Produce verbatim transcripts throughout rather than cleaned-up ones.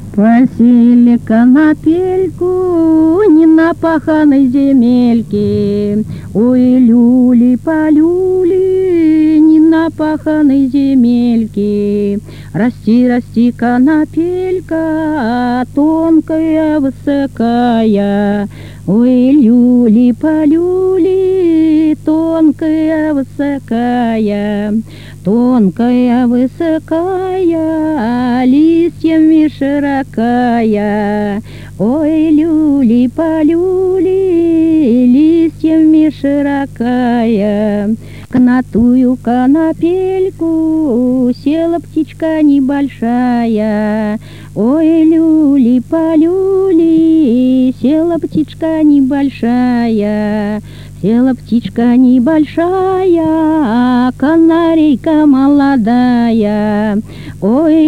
Просили конопельку не на паханой земельке, ой, люли-полюли, не на паханой земельке. Расти, расти, конопелька, тонкая, высокая, ой, люли-полюли, тонкая, высокая. Тонкая, высокая, листьями широкая, ой, люли-полюли, листьями широкая. К на тую конопельку села птичка небольшая, ой, люли-полюли, села птичка небольшая. Села птичка небольшая, канарейка молодая, ой,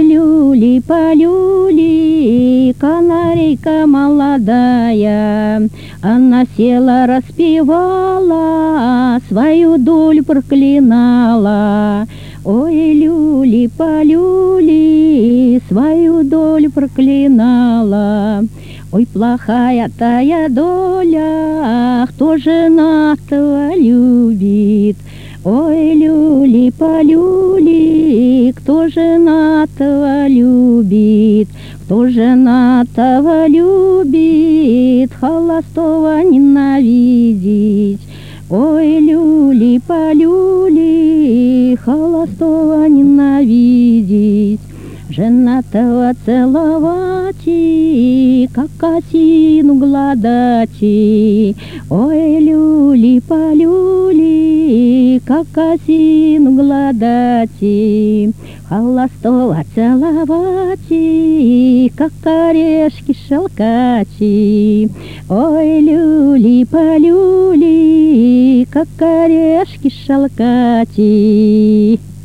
люли-полюли, канарейка молодая. Она села, распевала, свою долю проклинала, ой, люли-полюли, свою долю проклинала. Ой, плохая тая доля, кто женатого любит? Ой, люли-полюли, кто женатого любит? Кто женатого любит, холостого ненавидеть? Ой, люли-полюли, холостого ненавидеть. Женатого целовать, и как осину гладать, и, ой, люли-полюли, как осину гладать, и, холостого целовать, и, как орешки шелкать, и, ой, люли-полюли, как орешки шелкать.